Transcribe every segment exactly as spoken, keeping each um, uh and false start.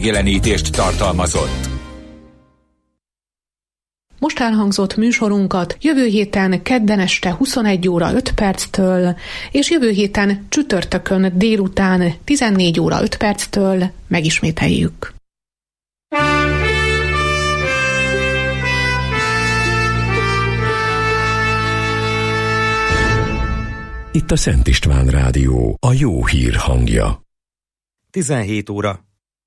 Jelenítést tartalmazott. Most elhangzott műsorunkat jövő héten kedden este huszonegy óra öt perctől, és jövő héten csütörtökön délután tizennégy óra öt perctől megismételjük. Itt a Szent István Rádió, a jó hír hangja. tizenhét óra.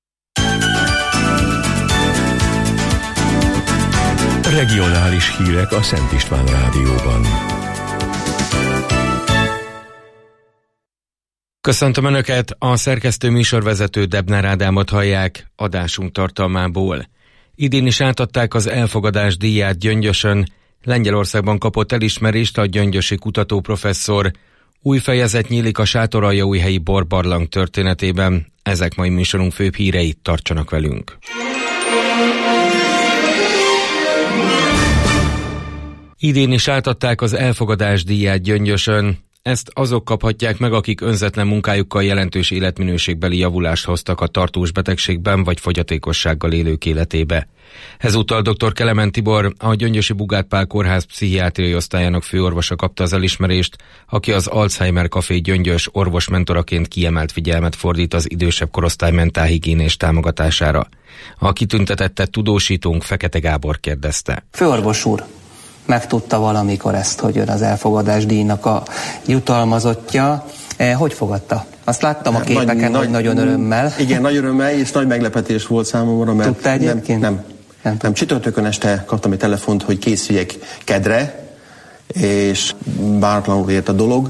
Regionális hírek a Szent István Rádióban. Köszöntöm Önöket, a szerkesztő műsorvezető Debner Ádámot hallják adásunk tartalmából. Idén is átadták az elfogadás díját Gyöngyösön, Lengyelországban kapott elismerést a gyöngyösi kutatóprofesszor. Új fejezet nyílik a Sátoraljaújhelyi borbarlang történetében. Ezek mai műsorunk főbb híreit, tartsanak velünk. Idén is átadták az elfogadás díját Gyöngyösön. Ezt azok kaphatják meg, akik önzetlen munkájukkal jelentős életminőségbeli javulást hoztak a tartós betegségben vagy fogyatékossággal élők életébe. Ezúttal dr. Kelemen Tibor, a Gyöngyösi Bugát Pál Kórház pszichiátriai osztályának főorvosa kapta az elismerést, aki az Alzheimer Café Gyöngyös orvosmentoraként kiemelt figyelmet fordít az idősebb korosztály mentálhigiénés támogatására. A kitüntetettet tudósítónk Fekete Gábor kérdezte. Főorvos úr, megtudta valamikor ezt, hogy ön az elfogadás díjnak a jutalmazottja. Hogy fogadta? Azt láttam a képeken, nagy, hogy nagyon örömmel. Igen, nagy örömmel, és nagy meglepetés volt számomra, mert tudta egyébként? Nem, nem, nem, nem. Csütörtökön este kaptam egy telefont, hogy készüljek kedre, és váratlanul ért a dolog.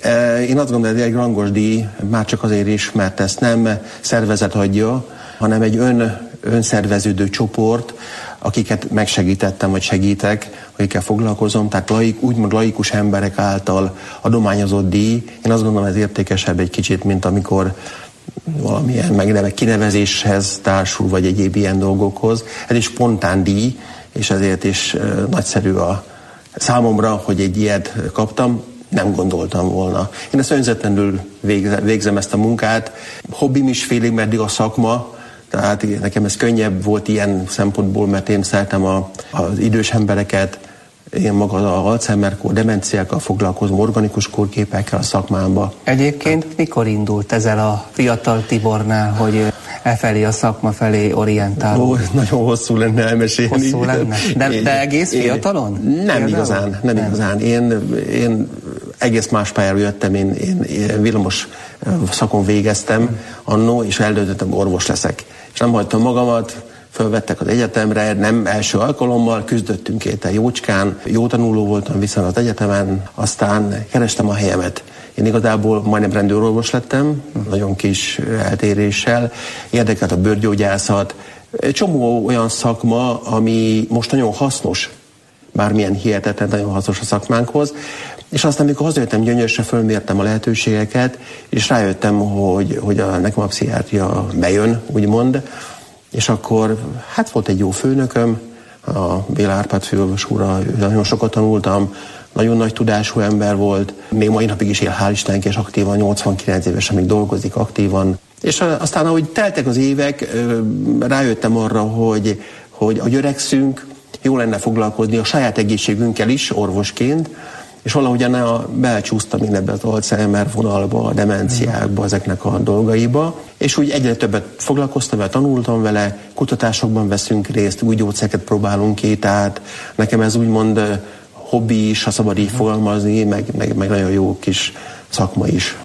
Én azt gondolom, hogy egy rangos díj már csak azért is, mert ezt nem szervezet adja, hanem egy ön, önszerveződő csoport, akiket megsegítettem, vagy segítek, akikkel foglalkozom, tehát laik, úgymond laikus emberek által adományozott díj. Én azt gondolom, ez értékesebb egy kicsit, mint amikor valamilyen megneve, kinevezéshez társul, vagy egyéb ilyen dolgokhoz. Ez is spontán díj, és ezért is uh, nagyszerű a számomra, hogy egy ilyet kaptam. Nem gondoltam volna. Én ezt önzetlenül végzem ezt a munkát. Hobbim is félig meddig a szakma, tehát nekem ez könnyebb volt ilyen szempontból, mert én szeretem a, az idős embereket, én maga az Alzheimer-kór, demenciákkal foglalkozom, organikus kórképekkel a szakmámba. Egyébként mikor indult ezzel a fiatal Tibornál, hogy e felé a szakma felé orientáló? Ó, nagyon hosszú lenne elmesélni. Hosszú lenne? De, de egész fiatalon? Én, nem Például? igazán, nem, nem igazán. Én, én egész más pályára jöttem, én, én, én villamos szakon végeztem annó, és eldöntöttem, orvos leszek. És nem hagytam magamat, fölvettek az egyetemre, nem első alkalommal, küzdöttünk két jócskán, jó tanuló voltam viszont az egyetemen, aztán kerestem a helyemet. Én igazából majdnem rendőrorvos lettem, nagyon kis eltéréssel, érdekelt a bőrgyógyászat, csomó olyan szakma, ami most nagyon hasznos, bármilyen hihetetlen, nagyon hasznos a szakmánkhoz. És aztán, amikor hazajöttem Gyöngyösre, fölmértem a lehetőségeket, és rájöttem, hogy, hogy a, nekem a pszichiátria bejön, úgymond, és akkor hát volt egy jó főnököm, a Béla Árpád főorvos úrral, nagyon sokat tanultam, nagyon nagy tudású ember volt, még mai napig is él, hál' Istennek, és aktívan, nyolcvankilenc évesen még dolgozik aktívan. És aztán, ahogy teltek az évek, rájöttem arra, hogy, hogy a öregszünk, jó lenne foglalkozni a saját egészségünkkel is, orvosként, és valahogyan a belcsúsztam én ebbe az Alzheimer vonalba, a demenciákba, ezeknek a dolgaiba, és úgy egyre többet foglalkoztam vele, tanultam vele, kutatásokban veszünk részt, új gyógyszereket próbálunk ki, tehát nekem ez úgymond hobbi is, ha szabad így fogalmazni, meg, meg, meg nagyon jó kis szakma is.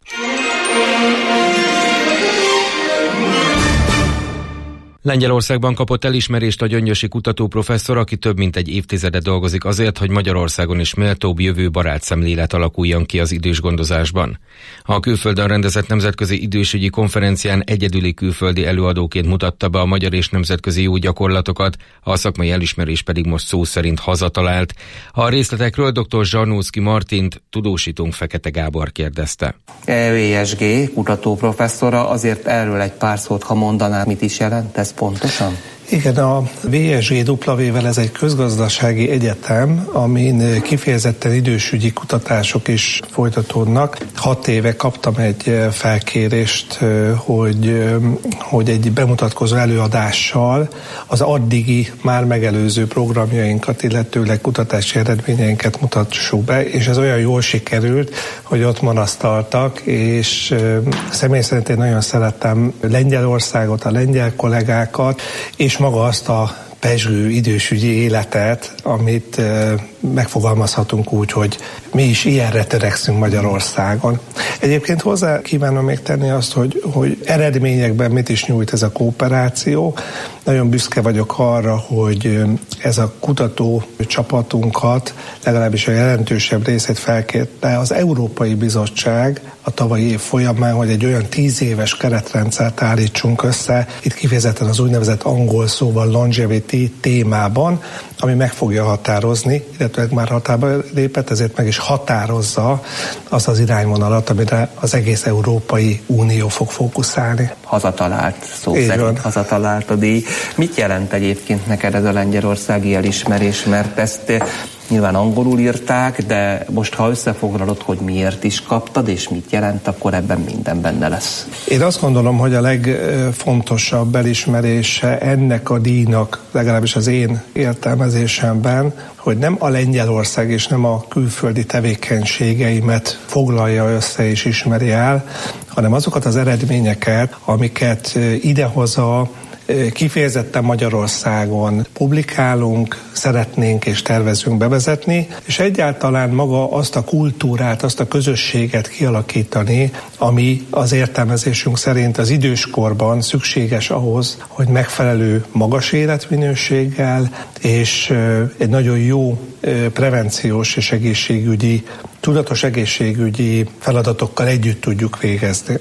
Lengyelországban kapott elismerést a gyöngyösi kutatóprofesszor, aki több mint egy évtizede dolgozik azért, hogy Magyarországon is méltóbb, jövőbarát szemlélet alakuljon ki az idős gondozásban. A külföldön rendezett nemzetközi idősügyi konferencián egyedüli külföldi előadóként mutatta be a magyar és nemzetközi jó gyakorlatokat, a szakmai elismerés pedig most szó szerint hazatalált. A részletekről dr. Zsarnóczky Martint, tudósítónk Fekete Gábor kérdezte. E vé es gé kutatóprofesszora, azért erről egy pár szót, ha mondaná, mit is jelent ez pontosan? Igen, a vé es gé dupla vé-vel ez egy közgazdasági egyetem, amin kifejezetten idősügyi kutatások is folytatódnak. Hat éve kaptam egy felkérést, hogy, hogy egy bemutatkozó előadással az addigi már megelőző programjainkat, illetőleg kutatási eredményeinket mutassuk be, és ez olyan jól sikerült, hogy ott marasztaltak, és személy szerint én nagyon szerettem Lengyelországot, a lengyel kollégákat, és maga azt a pezsgő idősügyi életet, amit e, megfogalmazhatunk úgy, hogy mi is ilyenre törekszünk Magyarországon. Egyébként hozzá kívánom még tenni azt, hogy, hogy eredményekben mit is nyújt ez a kooperáció. Nagyon büszke vagyok arra, hogy ez a kutató csapatunkat, legalábbis a jelentősebb részét felkérte az Európai Bizottság a tavalyi év folyamán, hogy egy olyan tíz éves keretrendszert állítsunk össze, itt kifejezetten az úgynevezett angol szóval longevity témában, ami meg fogja határozni, illetve már hatályba lépett, ezért meg is határozza azt az irányvonalat, amire az egész Európai Unió fog fókuszálni. Hazatalált, szó Így szerint van. hazatalált a díj. Mit jelent egyébként neked ez a lengyelországi elismerés, mert ezt nyilván angolul írták, de most ha összefoglalod, hogy miért is kaptad, és mit jelent, akkor ebben minden benne lesz. Én azt gondolom, hogy a legfontosabb elismerése ennek a díjnak, legalábbis az én értelmezésemben, hogy nem a Lengyelország és nem a külföldi tevékenységeimet foglalja össze és ismeri el, hanem azokat az eredményeket, amiket idehaza kifejezetten Magyarországon publikálunk, szeretnénk és tervezünk bevezetni, és egyáltalán maga azt a kultúrát, azt a közösséget kialakítani, ami az értelmezésünk szerint az időskorban szükséges ahhoz, hogy megfelelő magas életminőséggel és egy nagyon jó prevenciós és egészségügyi, tudatos egészségügyi feladatokkal együtt tudjuk végezni.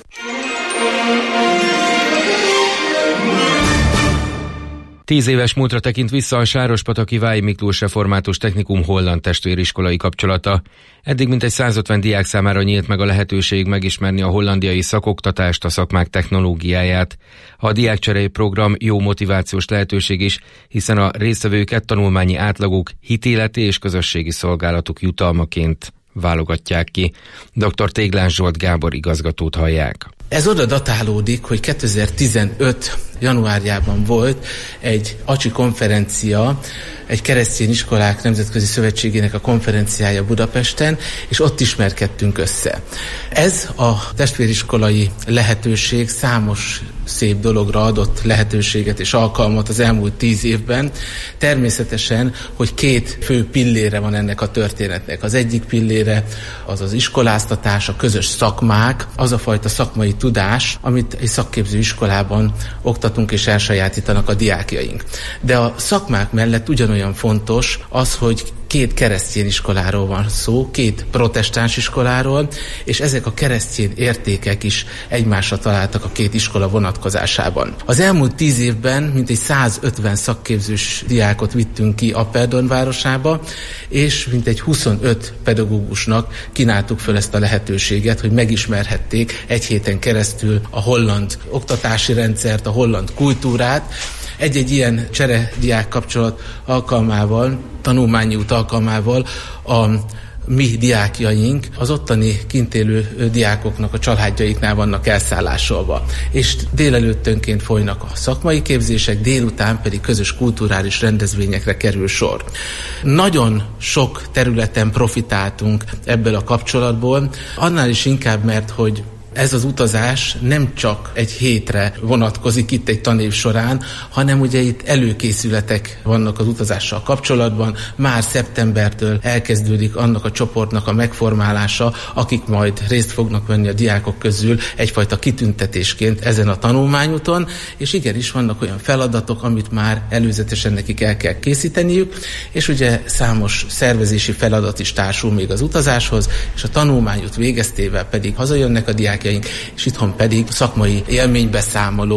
Tíz éves múltra tekint vissza a Sárospataki Vályi Miklós Református Technikum holland testvériskolai kapcsolata. Eddig mintegy százötven diák számára nyílt meg a lehetőség megismerni a hollandiai szakoktatást, a szakmák technológiáját. A diákcserei program jó motivációs lehetőség is, hiszen a résztvevőket tanulmányi átlaguk, hitéleti és közösségi szolgálatuk jutalmaként válogatják ki. dr. Téglás Zsolt Gábor igazgatót hallják. Ez oda datálódik, hogy kétezer-tizenöt januárjában volt egy acsi konferencia, egy keresztény iskolák nemzetközi szövetségének a konferenciája Budapesten, és ott ismerkedtünk össze. Ez a testvériskolai lehetőség számos szép dologra adott lehetőséget és alkalmat az elmúlt tíz évben. Természetesen, hogy két fő pillére van ennek a történetnek. Az egyik pillére az az iskoláztatás, a közös szakmák, az a fajta szakmai tudás, amit egy szakképző iskolában oktatunk és elsajátítanak a diákjaink. De a szakmák mellett ugyanolyan fontos az, hogy két keresztény iskoláról van szó, két protestáns iskoláról, és ezek a keresztény értékek is egymásra találtak a két iskola vonatkozásában. Az elmúlt tíz évben mintegy százötven szakképzős diákot vittünk ki Apeldoorn városába, és mintegy huszonöt pedagógusnak kínáltuk föl ezt a lehetőséget, hogy megismerhették egy héten keresztül a holland oktatási rendszert, a holland kultúrát. Egy-egy ilyen cserediák kapcsolat alkalmával, tanulmányi út alkalmával a mi diákjaink az ottani kint élő diákoknak a családjaiknál vannak elszállásolva. És délelőttönként folynak a szakmai képzések, délután pedig közös kulturális rendezvényekre kerül sor. Nagyon sok területen profitáltunk ebből a kapcsolatból, annál is inkább, mert hogy ez az utazás nem csak egy hétre vonatkozik itt egy tanév során, hanem ugye itt előkészületek vannak az utazással kapcsolatban. Már szeptembertől elkezdődik annak a csoportnak a megformálása, akik majd részt fognak venni a diákok közül egyfajta kitüntetésként ezen a tanulmányúton, és igenis vannak olyan feladatok, amit már előzetesen nekik el kell készíteniük, és ugye számos szervezési feladat is társul még az utazáshoz, és a tanulmányút végeztével pedig hazajönnek a diákjaink, és itthon pedig szakmai élménybeszámolót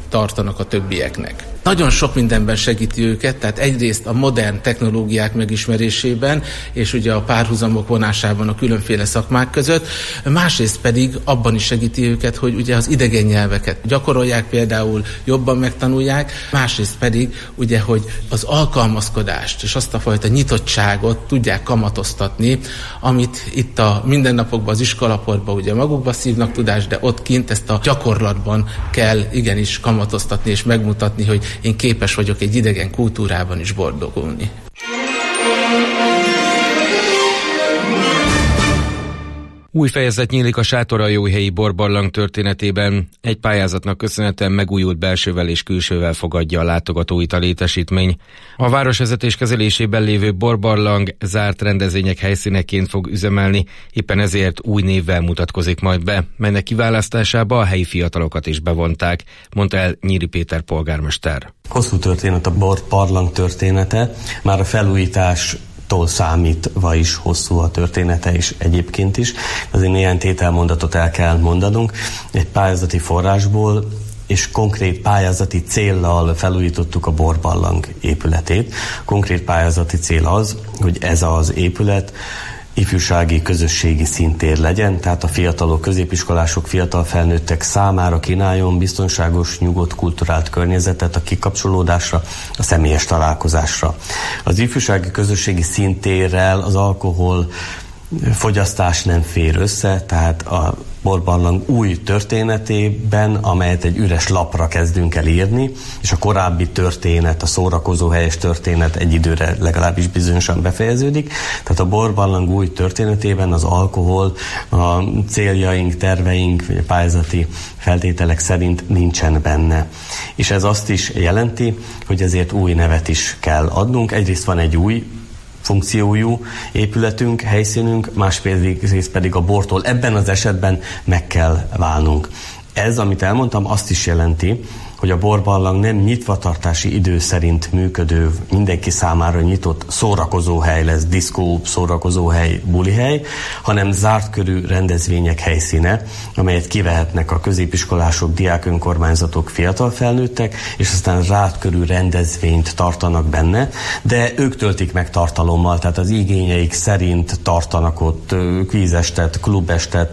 tartanak a többieknek. Nagyon sok mindenben segíti őket, tehát egyrészt a modern technológiák megismerésében, és ugye a párhuzamok vonásában a különféle szakmák között, másrészt pedig abban is segíti őket, hogy ugye az idegen nyelveket gyakorolják, például jobban megtanulják, másrészt pedig ugye, hogy az alkalmazkodást és azt a fajta nyitottságot tudják kamatoztatni, amit itt a mindennapokban, az iskolaportban ugye magukba szívnak tudást, de ott kint ezt a gyakorlatban kell igenis kamatoztatni és megmutatni, hogy én képes vagyok egy idegen kultúrában is boldogulni. Új fejezet nyílik a Sátoraljóhelyi borbarlang történetében. Egy pályázatnak köszönhetően megújult belsővel és külsővel fogadja a látogatóit a létesítmény. A városvezetés kezelésében lévő borbarlang zárt rendezvények helyszíneként fog üzemelni, éppen ezért új névvel mutatkozik majd be, melynek kiválasztásába a helyi fiatalokat is bevonták, mondta el Nyíri Péter polgármester. Hosszú történet a borbarlang története, már a felújítás tól számítva is hosszú a története, és egyébként is. Azért néhány tételmondatot el kell mondanunk. Egy pályázati forrásból és konkrét pályázati céllal felújítottuk a borbarlang épületét. Konkrét pályázati cél az, hogy ez az épület ifjúsági, közösségi színtér legyen, tehát a fiatalok, középiskolások, fiatal felnőttek számára kínáljon biztonságos, nyugodt, kulturált környezetet a kikapcsolódásra, a személyes találkozásra. Az ifjúsági, közösségi színtérrel az alkohol fogyasztás nem fér össze, tehát a borbarlang új történetében, amelyet egy üres lapra kezdünk el írni, és a korábbi történet, a szórakozó helyes történet egy időre legalábbis bizonyosan befejeződik. Tehát a borbarlang új történetében az alkohol a céljaink, terveink, vagy a pályázati feltételek szerint nincsen benne. És ez azt is jelenti, hogy ezért új nevet is kell adnunk. Egyrészt van egy új funkciójú épületünk, helyszínünk, másrészt pedig a bortól ebben az esetben meg kell válnunk. Ez, amit elmondtam, azt is jelenti, hogy a borbarlang nem nyitvatartási idő szerint működő, mindenki számára nyitott szórakozóhely lesz, diszkó, szórakozóhely, bulihely, hanem zárt körű rendezvények helyszíne, amelyet kivehetnek a középiskolások, diák önkormányzatok, fiatal felnőttek, és aztán zárt körű rendezvényt tartanak benne, de ők töltik meg tartalommal, tehát az igényeik szerint tartanak ott kvízestet, klubestet,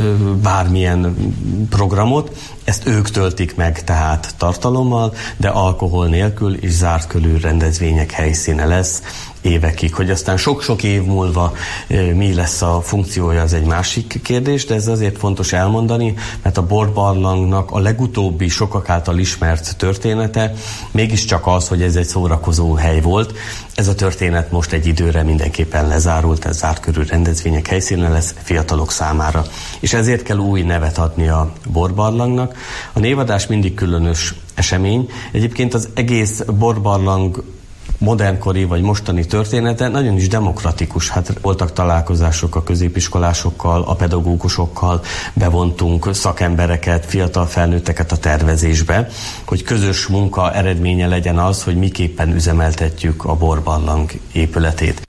bármilyen programot. Ezt ők töltik meg tehát tartalommal, de alkohol nélkül és zárt körű rendezvények helyszíne lesz évekig. Hogy aztán sok-sok év múlva mi lesz a funkciója, az egy másik kérdés, de ez azért fontos elmondani, mert a borbarlangnak a legutóbbi sokak által ismert története mégiscsak az, hogy ez egy szórakozó hely volt. Ez a történet most egy időre mindenképpen lezárult, ez zárt körű rendezvények helyszíne lesz fiatalok számára. És ezért kell új nevet adni a borbarlangnak. A névadás mindig különös esemény. Egyébként az egész borbarlang modernkori vagy mostani története nagyon is demokratikus. Hát voltak találkozások a középiskolásokkal, a pedagógusokkal, bevontunk szakembereket, fiatal felnőtteket a tervezésbe, hogy közös munka eredménye legyen az, hogy miképpen üzemeltetjük a borbarlang épületét.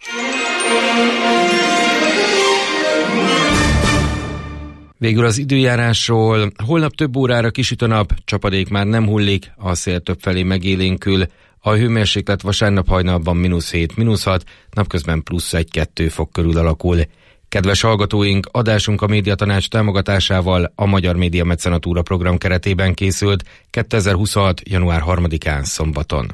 Végül az időjárásról. Holnap több órára kisüt a nap, csapadék már nem hullik, a szél többfelé megélénkül. A hőmérséklet vasárnap hajnalban mínusz hét, mínusz hat, napközben plusz egy-kettő fok körül alakul. Kedves hallgatóink, adásunk a Médiatanács támogatásával a Magyar Média Mecenatúra program keretében készült kétezer-huszonhat. január harmadikán szombaton.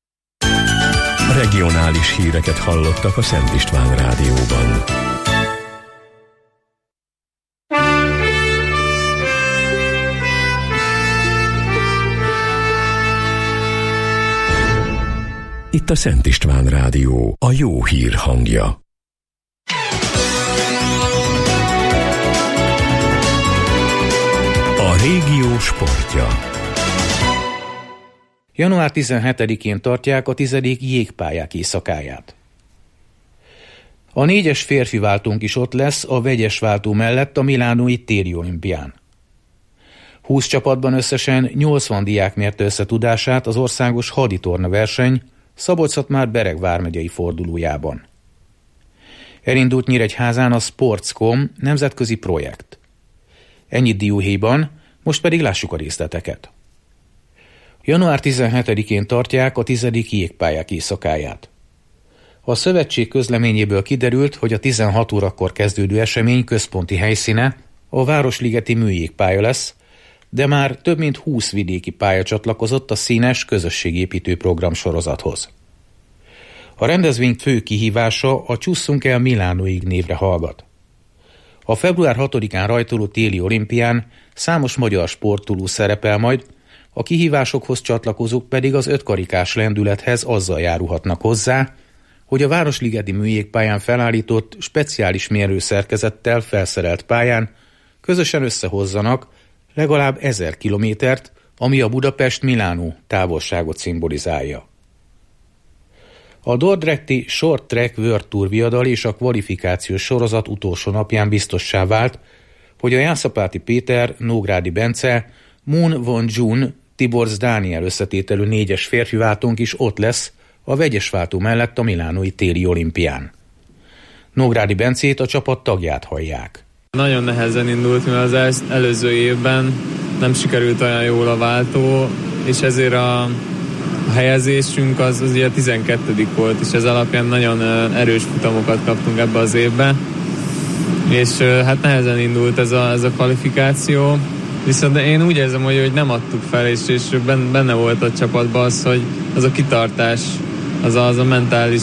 Regionális híreket hallottak a Szent István Rádióban. Itt a Szent István Rádió, a jó hír hangja. A régió sportja. január tizenhetedikén tartják a tizedik jégpályák éjszakáját. A négyes férfi váltónk is ott lesz a vegyes váltó mellett a milánói téli olimpián. húsz csapatban összesen nyolcvan diák mérte össze tudását az országos haditorna verseny Szabolcs-Szatmár-Bereg vármegyei fordulójában. Elindult Nyíregyházán a Sportscom nemzetközi projekt. Ennyit dióhéjban, most pedig lássuk a részleteket. január tizenhetedikén tartják a tizedik jégpályák éjszakáját. A szövetség közleményéből kiderült, hogy a tizenhat órakor kezdődő esemény központi helyszíne a Városligeti műjégpálya lesz, de már több mint húsz vidéki pálya csatlakozott a színes közösségépítő program sorozathoz. A rendezvény fő kihívása a Csusszunk el Milánóig névre hallgat. A február hatodikán rajtoló téli olimpián számos magyar sportoló szerepel majd, a kihívásokhoz csatlakozók pedig az ötkarikás lendülethez azzal járulhatnak hozzá, hogy a Városligeti műjégpályán felállított speciális mérőszerkezettel felszerelt pályán közösen összehozzanak legalább ezer kilométert, ami a Budapest-Milánó távolságot szimbolizálja. A Dordrechte Short Track World Tour viadal és a kvalifikációs sorozat utolsó napján biztossá vált, hogy a Jászapáti Péter, Nógrádi Bence, Moon Von Jun, Tiborcs Dániel összetételű négyes férfiváltónk is ott lesz a vegyes váltó mellett a milánói téli olimpián. Nógrádi Bencét, a csapat tagját hallják. Nagyon nehezen indult, mert az előző évben nem sikerült olyan jól a váltó, és ezért a helyezésünk az, az ugye tizenkettedik volt, és ez alapján nagyon erős futamokat kaptunk ebbe az évbe, és hát nehezen indult ez a, ez a kvalifikáció, viszont én úgy érzem, hogy, hogy nem adtuk fel, és, és benne volt a csapatban az, hogy az a kitartás, az a, az a mentális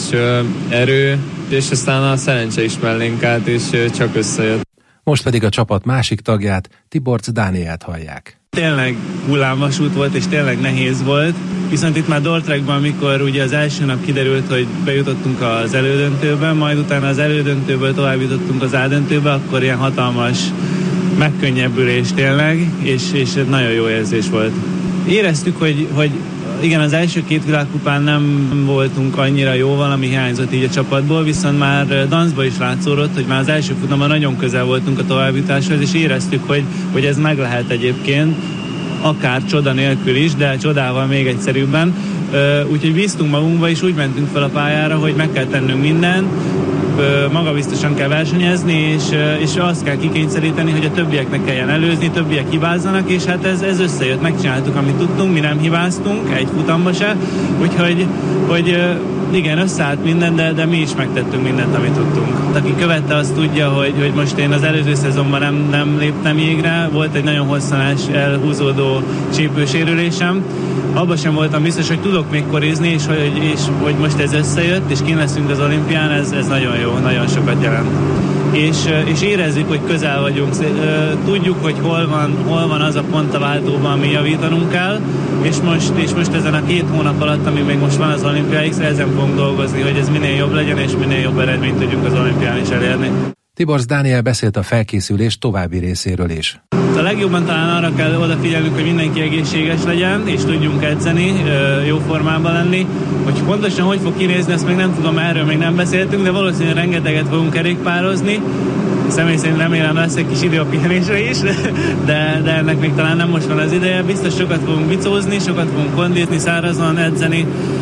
erő, és aztán a szerencse is mellénk állt, és csak összejött. Most pedig a csapat másik tagját, Tiborcs Dánielt hallják. Tényleg hullámvasút volt, és tényleg nehéz volt, viszont itt már Dordrechtben, amikor ugye az első nap kiderült, hogy bejutottunk az elődöntőben, majd utána az elődöntőből tovább jutottunk az A-döntőbe, akkor ilyen hatalmas megkönnyebbülés tényleg, és, és nagyon jó érzés volt. Éreztük, hogy, hogy igen, az első két világkupán nem voltunk annyira jó, valami hiányzott így a csapatból, viszont már dancban is látszódott, hogy már az első futamban nagyon közel voltunk a továbbjutáshoz, és éreztük, hogy, hogy ez meg lehet egyébként, akár csoda nélkül is, de csodával még egyszerűbben. Úgyhogy bíztunk magunkba, és úgy mentünk fel a pályára, hogy meg kell tennünk mindent, magabiztosan kell versenyezni, és, és azt kell kikényszeríteni, hogy a többieknek kelljen előzni, többiek hibázzanak, és hát ez, ez összejött, megcsináltuk, amit tudtunk, mi nem hibáztunk, egy futamba se, úgyhogy hogy igen, összeállt minden, de, de mi is megtettünk mindent, amit tudtunk. Aki követte, azt tudja, hogy, hogy most én az előző szezonban nem, nem léptem jégre, volt egy nagyon hosszanás, elhúzódó csípősérülésem, abban sem voltam biztos, hogy tudok még korizni, és hogy, és hogy most ez összejött, és kint leszünk az olimpián, ez, ez nagyon jó, nagyon sokat jelent. És, és érezzük, hogy közel vagyunk. Tudjuk, hogy hol van, hol van az a pont a váltóban, ami javítanunk kell, és most, és most ezen a két hónap alatt, ami még most van az olimpiáig, ezen fogunk dolgozni, hogy ez minél jobb legyen, és minél jobb eredményt tudjunk az olimpián is elérni. Tiborcs Dániel beszélt a felkészülés további részéről is. A legjobban talán arra kell odafigyelnünk, hogy mindenki egészséges legyen, és tudjunk edzeni, jó formában lenni. Hogy pontosan hogy fog kinézni, azt még nem tudom, erről még nem beszéltünk, de valószínűleg rengeteget fogunk kerékpározni. Személy szerint remélem lesz egy kis idő a pihenésre is, de, de ennek még talán nem most van az ideje. Biztos sokat fogunk bicózni, sokat fogunk kondízni, szárazon edzeni.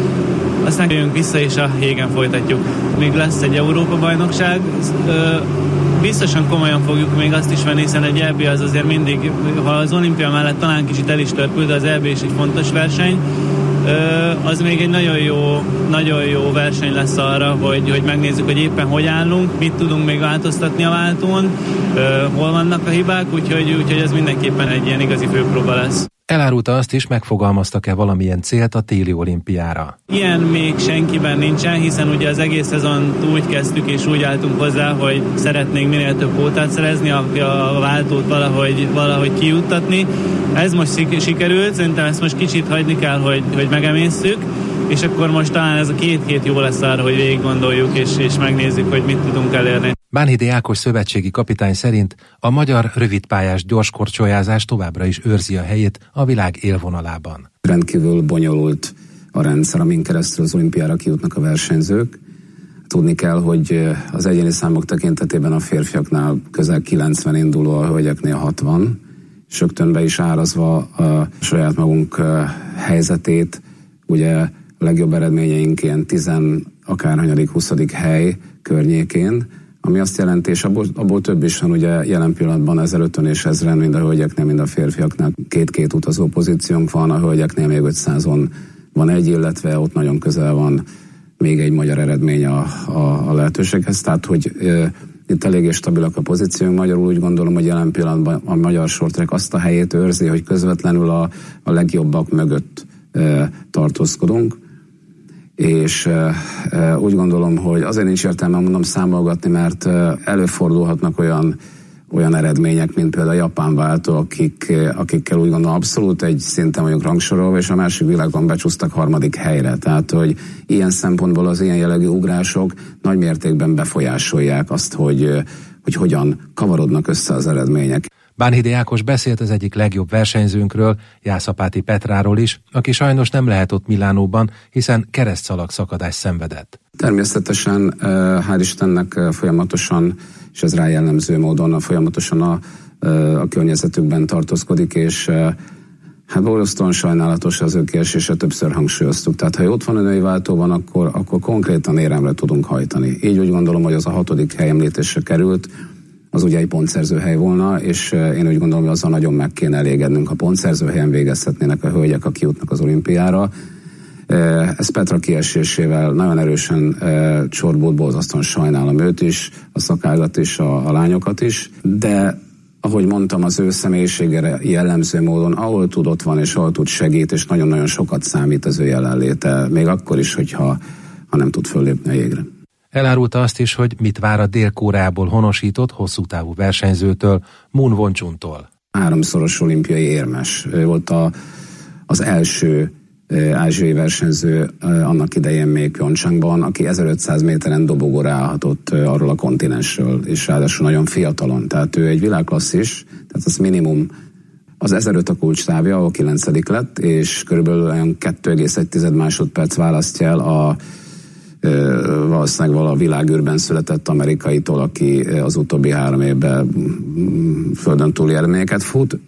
Aztán jövünk vissza, és a hégen folytatjuk. Még lesz egy Európa-bajnokság. Biztosan komolyan fogjuk még azt is venni, hiszen egy é bé az azért mindig, ha az olimpia mellett talán kicsit el is törpül, de az é bé is egy fontos verseny. Az még egy nagyon jó, nagyon jó verseny lesz arra, hogy, hogy megnézzük, hogy éppen hogy állunk, mit tudunk még változtatni a váltón, hol vannak a hibák, úgyhogy, úgyhogy ez mindenképpen egy ilyen igazi főpróba lesz. Elárulta azt is, megfogalmaztak-e valamilyen célt a téli olimpiára. Ilyen még senkiben nincsen, hiszen ugye az egész szezont úgy kezdtük és úgy álltunk hozzá, hogy szeretnénk minél több kvótát szerezni, a, a váltót valahogy, valahogy kijuttatni. Ez most sikerült, szerintem ezt most kicsit hagyni kell, hogy, hogy megemészszük, és akkor most talán ez a két hét jó lesz arra, hogy végig gondoljuk és, és megnézzük, hogy mit tudunk elérni. Bánhidi Ákos szövetségi kapitány szerint a magyar rövidpályás gyorskorcsolyázás továbbra is őrzi a helyét a világ élvonalában. Rendkívül bonyolult a rendszer, amin keresztül az olimpiára kijutnak a versenyzők. Tudni kell, hogy az egyéni számok tekintetében a férfiaknál közel kilencven induló, a hölgyeknél hatvan, és rögtön be is árazva a saját magunk helyzetét, ugye a legjobb eredményeink ilyen tizen akárhanyadik, huszadik hely környékén, ami azt jelenti, és abból, abból több is van, ugye jelen pillanatban ezerötven és ezren, mind a hölgyeknél, mind a férfiaknál két-két utazó pozíciónk van, a hölgyeknél még ötszázon van egy, illetve ott nagyon közel van még egy magyar eredmény a, a, a lehetőséghez, tehát hogy e, itt eléggé stabilak a pozíciónk. Magyarul úgy gondolom, hogy jelen pillanatban a magyar short track azt a helyét őrzi, hogy közvetlenül a, a legjobbak mögött e, tartózkodunk, és e, e, úgy gondolom, hogy azért nincs értelme mondom számolgatni, mert e, előfordulhatnak olyan olyan eredmények, mint például a japán váltó, akik, akikkel úgy gondolom abszolút egy szinten vagyunk rangsorolva, és a másik világban becsúsztak harmadik helyre. Tehát, hogy ilyen szempontból az ilyen jellegű ugrások nagy mértékben befolyásolják azt, hogy, hogy hogyan kavarodnak össze az eredmények. Bánhidi Ákos beszélt az egyik legjobb versenyzőnkről, Jászapáti Petráról is, aki sajnos nem lehet ott Milánóban, hiszen keresztszalag szakadás szenvedett. Természetesen, hál' Istennek folyamatosan, és ez rá jellemző módon folyamatosan a, a környezetükben tartózkodik, és hát borzasztóan sajnálatos az ő kiesése, többször hangsúlyoztuk. Tehát ha ott van a női váltóban, akkor, akkor konkrétan éremre tudunk hajtani. Így úgy gondolom, hogy az a hatodik hely említésre került, az ugye egy pontszerző hely volna, és én úgy gondolom, hogy azzal nagyon meg kéne elégednünk, ha pontszerző helyen végezhetnének a hölgyek, akik jutnak az olimpiára. Ez Petra kiesésével nagyon erősen csorbult, borzasztóan sajnálom őt is, a szakágat is, a, a lányokat is, de ahogy mondtam, az ő személyiségére jellemző módon, ahol tud, ott van, és ahol tud segít, és nagyon-nagyon sokat számít az ő jelenléte, még akkor is, hogyha ha nem tud föllépni a jégre. Elárulta azt is, hogy mit vár a Dél-Koreából honosított hosszú távú versenyzőtől, Moon Won-chuntól. Háromszoros olimpiai érmes. Ő volt a, az első ázsiai versenyző annak idején még Pyeongchangban, aki ezerötszáz méteren dobogóra állhatott arról a kontinensről, és ráadásul nagyon fiatalon. Tehát ő egy világklasszis, tehát az minimum az ezeröt a kulcstávja, ahol kilencedik lett, és körülbelül olyan kettő egész egy másodperc választja el a valószínűleg vala a világűrben született amerikaitól, aki az utóbbi három évben földön túli eredményeket fut,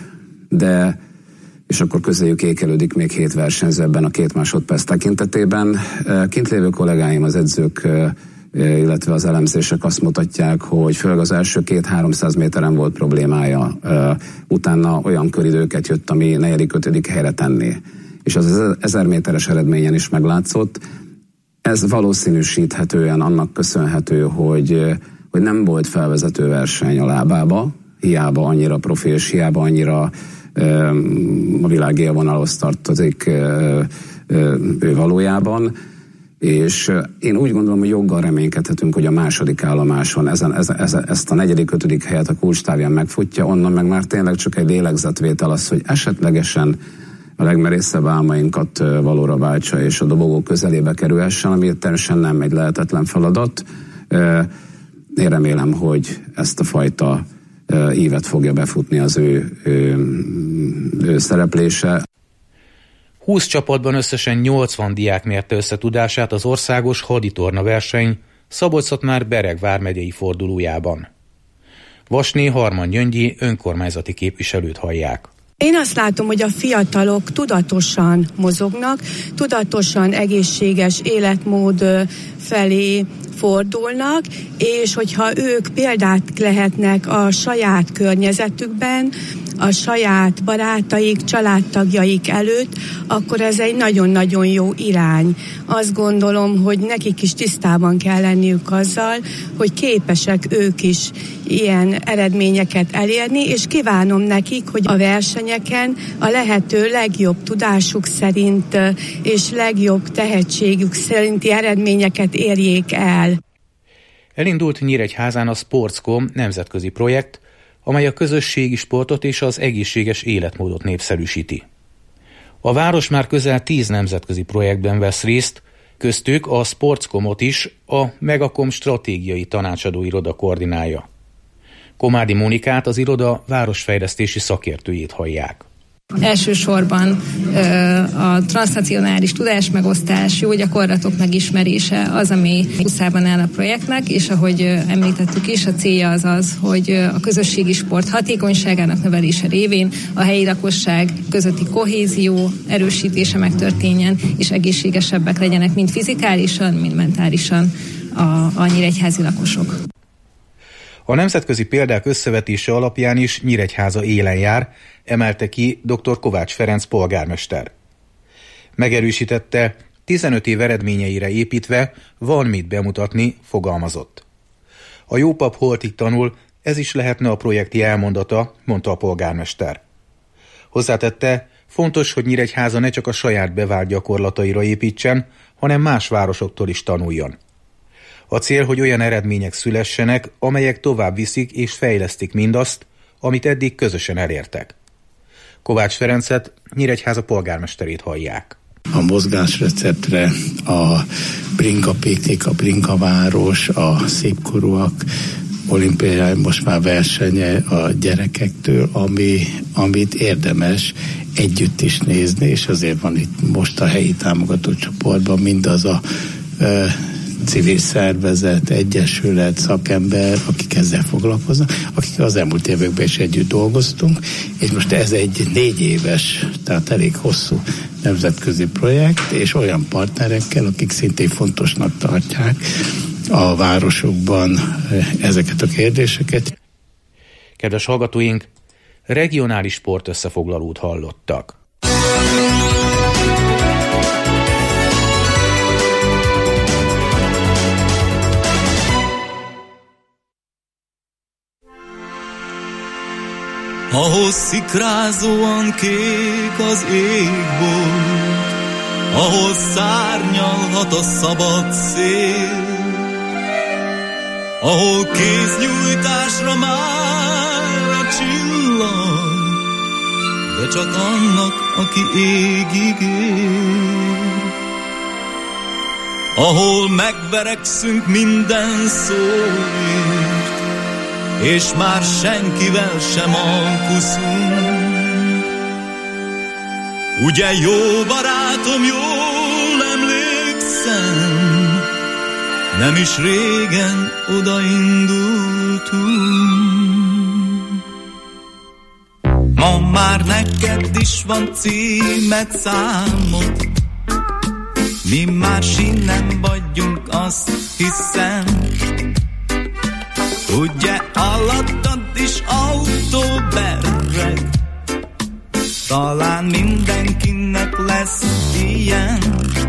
de és akkor közéjük ékelődik még hét versenyző ebben a két másodperc tekintetében. Kint lévő kollégáim, az edzők, illetve az elemzések azt mutatják, hogy főleg az első két-háromszáz méteren volt problémája, utána olyan köridőket jött, ami negyedik, ötödik helyre tenné. És az ezer méteres eredményen is meglátszott. Ez valószínűsíthetően annak köszönhető, hogy, hogy nem volt felvezető verseny a lábába, hiába annyira profi, és hiába annyira a világ élvonalhoz tartozik ő valójában, és én úgy gondolom, hogy joggal reménykedhetünk, hogy a második állomáson ezen, ezen, ezen, ezt a negyedik, ötödik helyet a kulcstávján megfutja, onnan meg már tényleg csak egy lélegzetvétel az, hogy esetlegesen a legmerészebb álmainkat valóra váltsa, és a dobogó közelébe kerülhessen, ami természetesen nem egy lehetetlen feladat. Én remélem, hogy ezt a fajta ívet fogja befutni az ő, ő, ő szereplése. húsz csapatban összesen nyolcvan diák mérte össze tudását az országos haditorna verseny Szabolcs-Szatmár Bereg vármegyei fordulójában. Vasné Harman Gyöngyi önkormányzati képviselőt hallják. Én azt látom, hogy a fiatalok tudatosan mozognak, tudatosan egészséges életmód felé fordulnak, és hogyha ők példát lehetnek a saját környezetükben, a saját barátaik, családtagjaik előtt, akkor ez egy nagyon-nagyon jó irány. Azt gondolom, hogy nekik is tisztában kell lenniük azzal, hogy képesek ők is ilyen eredményeket elérni, és kívánom nekik, hogy a versenyeken a lehető legjobb tudásuk szerint és legjobb tehetségük szerinti eredményeket érjék el. Elindult Nyíregyházán a Sportscom nemzetközi projekt, amely a közösségi sportot és az egészséges életmódot népszerűsíti. A város már közel tíz nemzetközi projektben vesz részt, köztük a Sportscomot is a Megacom stratégiai tanácsadó iroda koordinálja. Komádi Mónikát, az iroda városfejlesztési szakértőjét hallják. Elsősorban a transznacionális tudásmegosztás, jó gyakorlatok megismerése az, ami kuszában áll a projektnek, és ahogy említettük is, a célja az az, hogy a közösségi sport hatékonyságának növelése révén a helyi lakosság közötti kohézió erősítése megtörténjen, és egészségesebbek legyenek mind fizikálisan, mind mentálisan a, a nyíregyházi lakosok. A nemzetközi példák összevetése alapján is Nyíregyháza élen jár, emelte ki dr. Kovács Ferenc polgármester. Megerősítette, tizenöt év eredményeire építve van mit bemutatni, fogalmazott. A jó pap holtig tanul, ez is lehetne a projekti elmondata, mondta a polgármester. Hozzátette, fontos, hogy Nyíregyháza ne csak a saját bevált gyakorlataira építsen, hanem más városoktól is tanuljon. A cél, hogy olyan eredmények szülessenek, amelyek tovább viszik és fejlesztik mindazt, amit eddig közösen elértek. Kovács Ferencet, Nyíregyháza polgármesterét hallják. A mozgásreceptre, a bringa piknik, a bringa város, a szépkorúak olimpiai most már versenye a gyerekektől, ami, amit érdemes együtt is nézni, és azért van itt most a helyi támogató csoportban mindaz a ö, civil szervezet, egyesület, szakember, akik ezzel foglalkoznak, akik az elmúlt években is együtt dolgoztunk, és most ez egy négy éves, tehát elég hosszú nemzetközi projekt, és olyan partnerekkel, akik szintén fontosnak tartják a városokban ezeket a kérdéseket. Kedves hallgatóink, regionális sport összefoglalót hallottak. Ahol szikrázóan kék az égbolt, ahol szárnyalhat a szabad szél, ahol kéznyújtásra már a csillag, de csak annak, aki égig él. Ahol megverekszünk minden szóért, és már senkivel sem alkuszunk. Ugye jó barátom, jól emlékszem, nem is régen odaindultunk. Ma már neked is van címed, számod, mi más innen vagyunk, azt hiszem. Ugye alattad is autó berreg, talán mindenkinek lesz ilyen.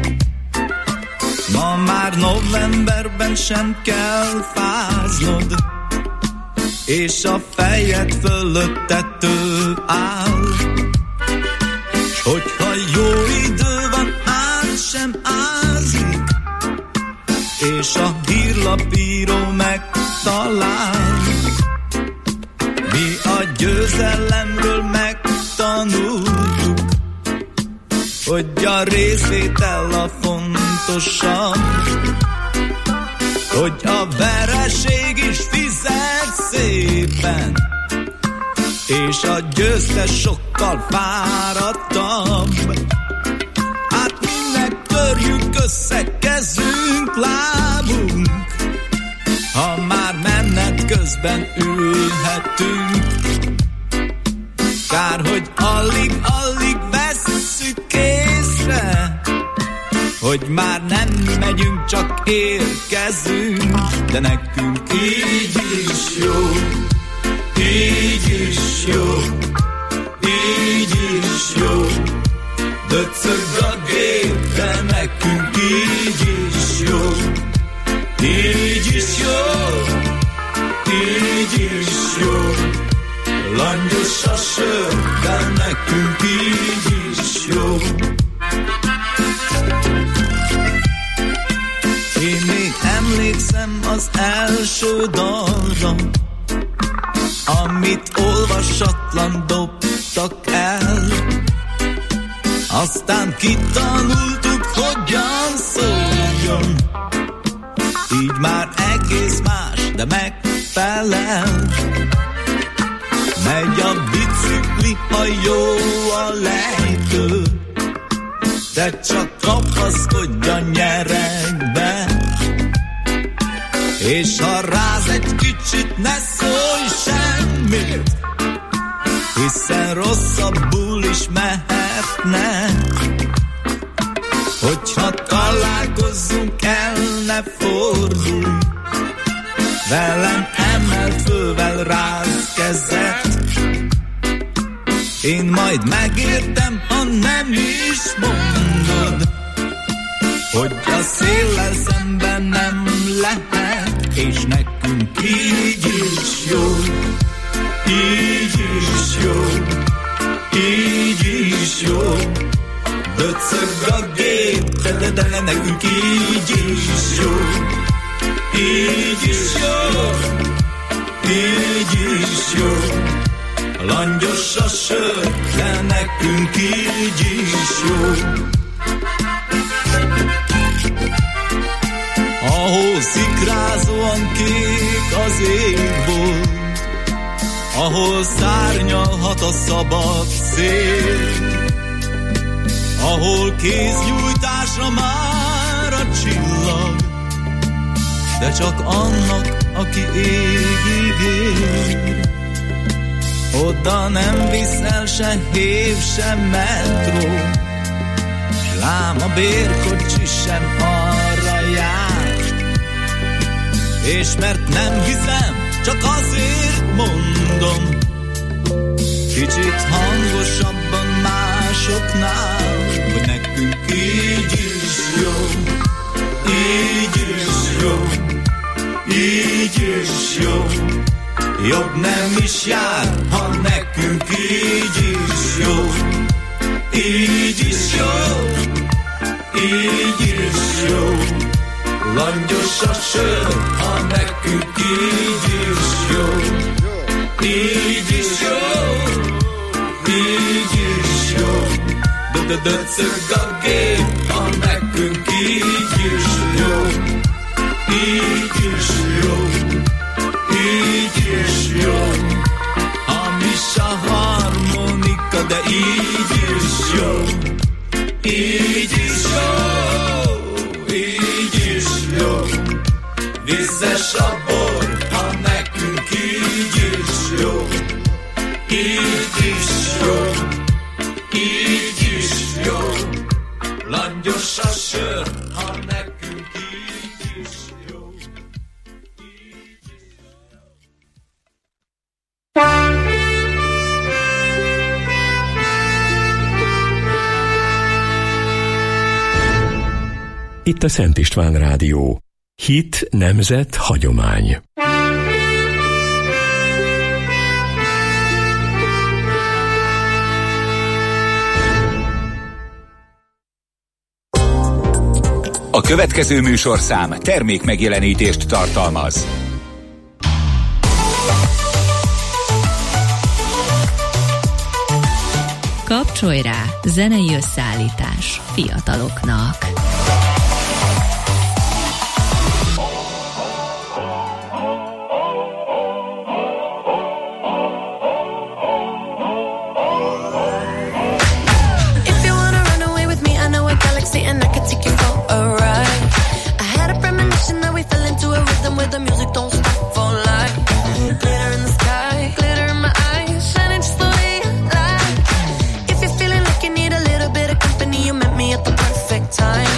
Ma már novemberben sem kell fáznod, és a fejed fölött tető áll. S hogyha jó idő van, át sem ázik, és a hírlapíró megtalál. Mi a győzelemről megtanultuk, hogy a részvétel a fontosabb, hogy a vereség is fizet szépen, és a győztes sokkal fáradtabb. Hát minek törjük össze kezünk, lábunk, ha már menet közben ülhetünk. Kár, hogy alig-alig vesszük észre, hogy már nem megyünk, csak érkezünk. De nekünk így is jó, így is jó, így is jó. Döcög a gép, de nekünk így is jó, így is jó, így is jó. Langyos a sör, de nekünk így is jó. Én még emlékszem az első dalra, amit olvasatlan dobtak el. Aztán kitanultuk, hogyan szóljon, így már egész más, de megfelel. Megy a bicikli, ha jó a lejtő, de csak kapaszkodj a nyeregbe. És ha ráz egy kicsit, ne szólj semmit, hiszen rosszabbul is mehetne. Hogyha találkozzunk, el ne fordulj, velem emelt fővel ráz kezet. Én majd megértem, ha nem is mondod, hogy a széllel szemben nem lehet, és nekünk így is jó, így is jó, így is jó. Döcög a gép, de, de, de nekünk így is jó, így is jó, így is jó. Langyos a sör, de nekünk így is jó. Ahol szikrázóan kék az ég volt, ahol szárnyalhat a szabad szél, ahol kéznyújtásra már a csillag, de csak annak, aki égig ér. Oda nem viszel se hév, se metró, s lám a bérkocsi sem arra jár. És mert nem hiszem, csak azért mondom, kicsit hangosabban másoknál, hogy nekünk így is jó, így is jó, így is jó. Jobb nem is jár, ha nekünk így is jó, így is jó, így is jó. Langyos a sör, ha nekünk így is jó, így is jó, így is jó. Döcög a gép, ha nekünk így is jó, így is jó, így is jó. Hamis a harmonika, de így is jó, így is jó, így is jó. Vízes a bor, ha nekünk így is jó, így is jó, így is jó. Langyos a sör, ha nekünk így is jó. Itt a Szent István Rádió. Hit, nemzet, hagyomány. A következő műsorszám termék megjelenítést tartalmaz. Kapcsolj rá, zenei összeállítás fiataloknak. The music don't stop for life. Glitter in the sky, glitter in my eyes, shining just the way you like. If you're feeling like you need a little bit of company, you met me at the perfect time.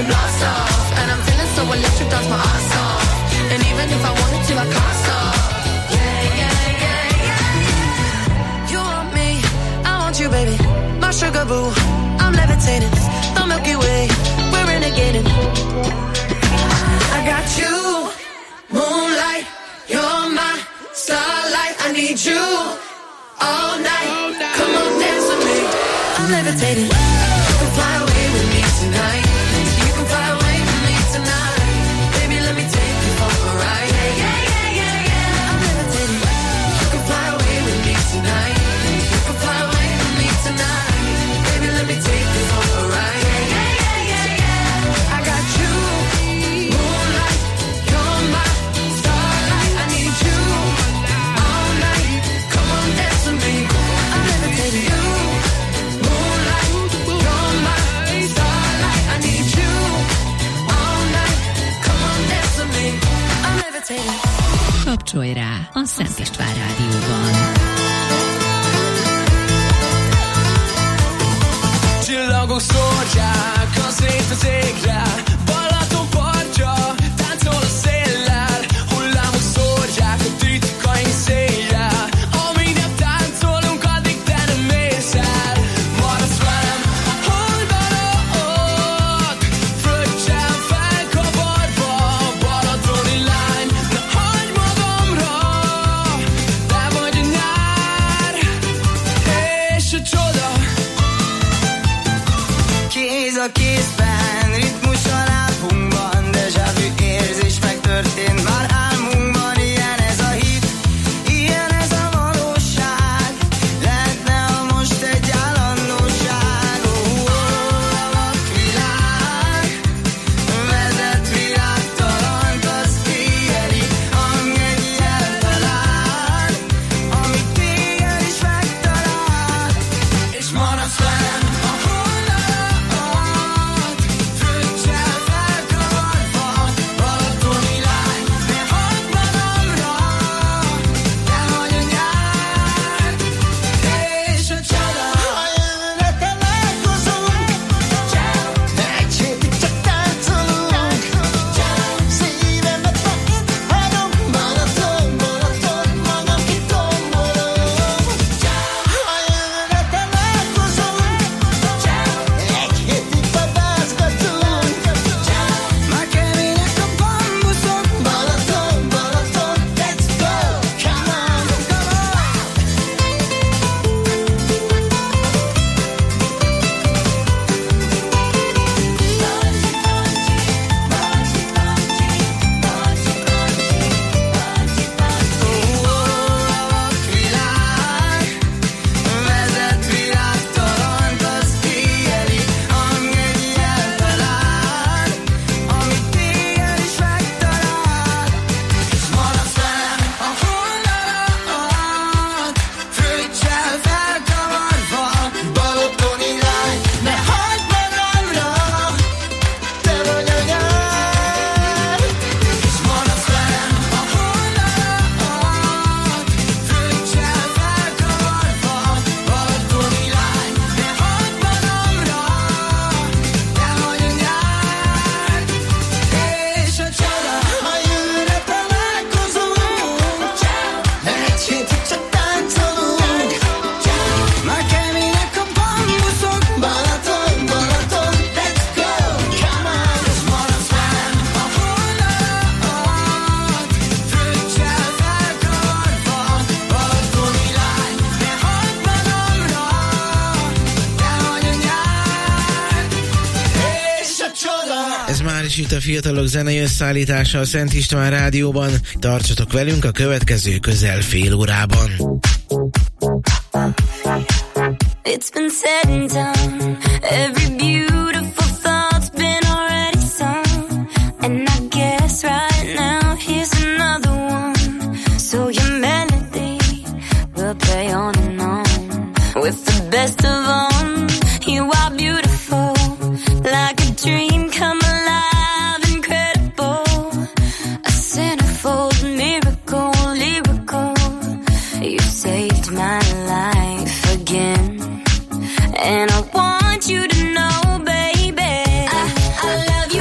you blast off. And I'm feeling so electric, that's my ass off. And even if I wanted to, I can't stop. Yeah, yeah, yeah, yeah. You want me, I want you, baby. My sugar boo, I'm levitating. The Milky Way, we're renegading. I got you, moonlight, you're my starlight. I need you all night. Come on, dance with me. I'm levitating. You can fly away with me tonight. You can fly away with me tonight. Baby, let me take you for a ride. Yeah, yeah, yeah, yeah, yeah. I'm levitating. You can fly away with me tonight. You can fly away with me tonight. Baby, let me take you for a ride. Yeah, yeah, yeah, yeah, yeah. I got you, moonlight, you're my starlight. I need you all night. Come on, dance with me. I'm levitating. You, moonlight, you're my starlight. I need you all night. Come on, dance with me. I'm levitating. Kapcsolj rá a Szent István Rádióban. Csillagok szórják az ét az égre, Balaton partja, táncol a széllel, hullámok szórják a titkaink széljel, amíg nem táncolunk, addig te nem mész el. Maradsz velem a holdalon, fröccsel felkavarva, balatoni lány, ne hagyd magamra, te vagy a nyár, és a csoda. Kéz a kézben, ritmus a lábunkban, déjà vu érzés megtörtént már álmunkban. Ilyen ez a hit, ilyen ez a valóság, lehetne ha most egy állandóság. Ó, a vakvilág, vezet virágtalant az éjjeli hang egy jeltalán, ami téged is megtalál, és maradsz velem a holdalon, fröccsel felkavarva, balatoni lány, ne hagyd magamra, te vagy a nyár, és a csoda. Ha jövőre találkozunk, egy hétig csak táncolunk, szívemet ma itt hagyom, Balaton, Balaton, magam kitombolom. Ha jövőre találkozunk, egy hétig vadászgatunk, már kemények a bambuszok, Balaton, Balaton, let's go, come on, come on. Világ, vezet virágtalant az éjjeli hang egy jeltalán, ami téged is megtalál, és maradsz velem a holdalon, fröccsel felkavarva, balatoni lány, ne hagyd magamra, te vagy a nyár, és maradsz velem a holdalon, fröccsel felkavarva, balatoni lány, ne hagyd magamra, te vagy a nyár, és a csoda. Ha jövőre találkozunk, egy hétig csak táncolunk, már kemények a bambuszok, Balaton, Balaton, let's go, come on, és maradsz velem a holdalon, fröccsel felkavarva, balatoni lány, ne hagyd magamra, te vagy a nyár, és a csoda. Ez már is itt a Fiatalok zenei összeállítása a Szent István Rádióban. Tartsatok velünk a következő közel fél órában. It's been said and done. Every beautiful thought's been already sung. And I guess right now here's another one. So your melody will play on and on. With the best of them, you are beautiful. Like a dream come alive, incredible. A centerfold miracle, lyrical. You saved my life again. And I want you to know, baby, I, I love you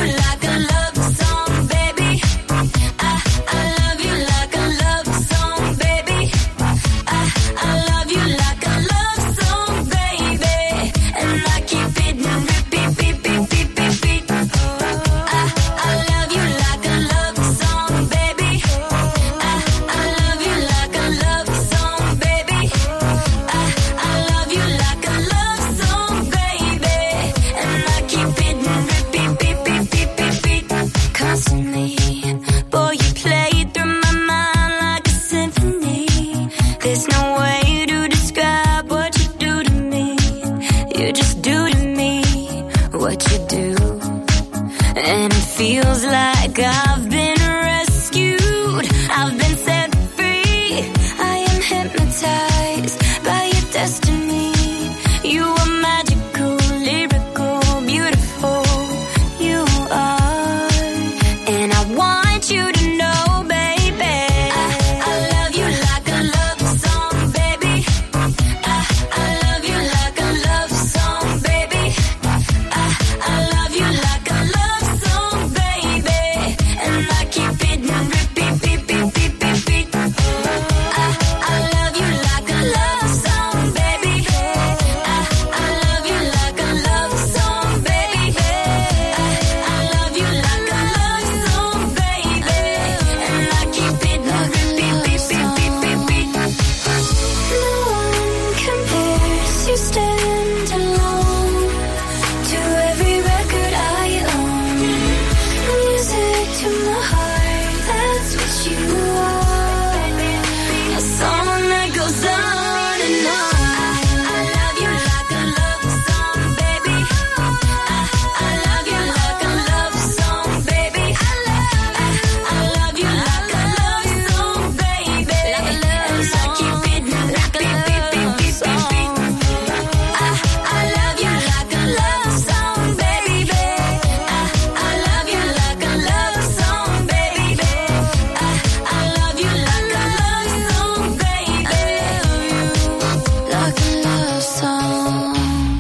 You just do to me what you do, and it feels like I've been rescued. I've been set free. I am hypnotized by your destiny. You are magical, lyrical, beautiful. You are, and I want you to know, baby, I, I love you like a love song, baby. I, I love you like a love song, baby. I, I love you like a love song, baby. And I keep it on repeat, beep, beep, beep, beep, beep. I, I love you like a love song, baby. I, I love you like a love song, baby. I, I love you like a love song, baby. And I keep it on repeat, beep, beep, beep, beep, beep. No one compares, you stand alone to every record I own. Music to my heart, that's what you are. A song that goes on and on. I, I love you like a love song, baby. I, I love you like a love song, baby. I, I, I love you like a love song, baby. And I keep it like a beep, beep, beep, beep, beep, beep. I, I love you like a love song, baby. I, I love you like a love song, baby. I, I love you like a love song, baby. Like a love song.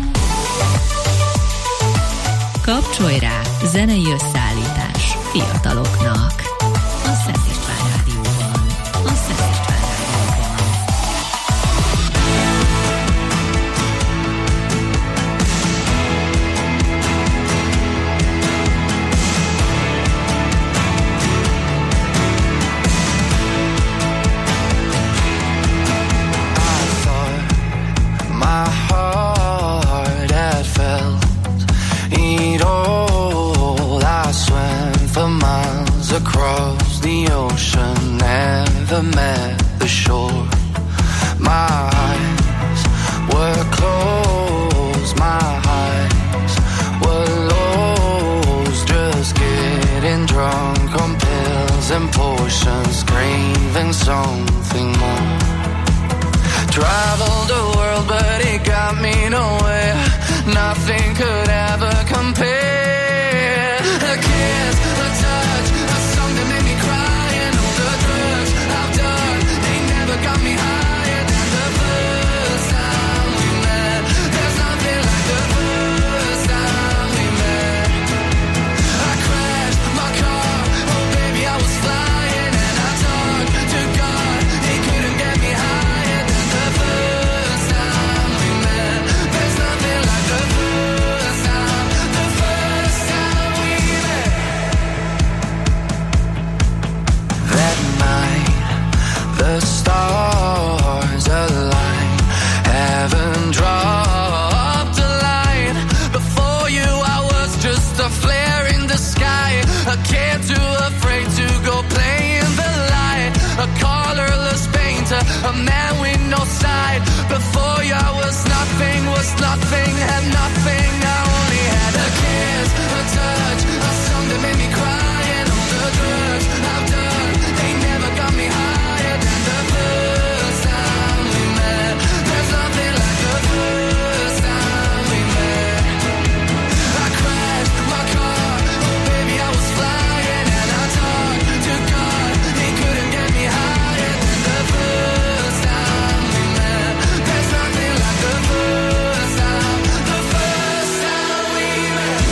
Kapcsolj rá, zenei összeállítás fiataloknak. A Szent István Rádióban. A Szent István Rádióban. My heart had felt it all. I swam for miles across the ocean, never met the shore. My eyes were closed, my eyes were lost, just getting drunk on pills and potions, craving something more. Traveled the world, but it got me nowhere. Nothing could ever compare. A kiss, a touch, a song that made me cry, and all the drugs I've done, they never got me higher than the first time we met. There's nothing like the first time we met. I crashed my car, oh baby I was flying, and I talked to God, he couldn't get me higher than the first time we met. There's nothing like the first time, the first time we met. That night, the stars aligned, heaven dropped a line. Before you I was just a flare in the sky, a kid too afraid to go play in the light, a colorless painter, a man with no side. Before you I was nothing, was nothing, had nothing. I only had a kiss, a touch, a song that made me cry, and all the drugs I've done, they never got me higher than the first time we met. There's nothing like the first time we met. I crashed my car, oh baby I was flying, and I talked to God, he couldn't get me higher than the first time we met. There's nothing like the first time, the first time we met.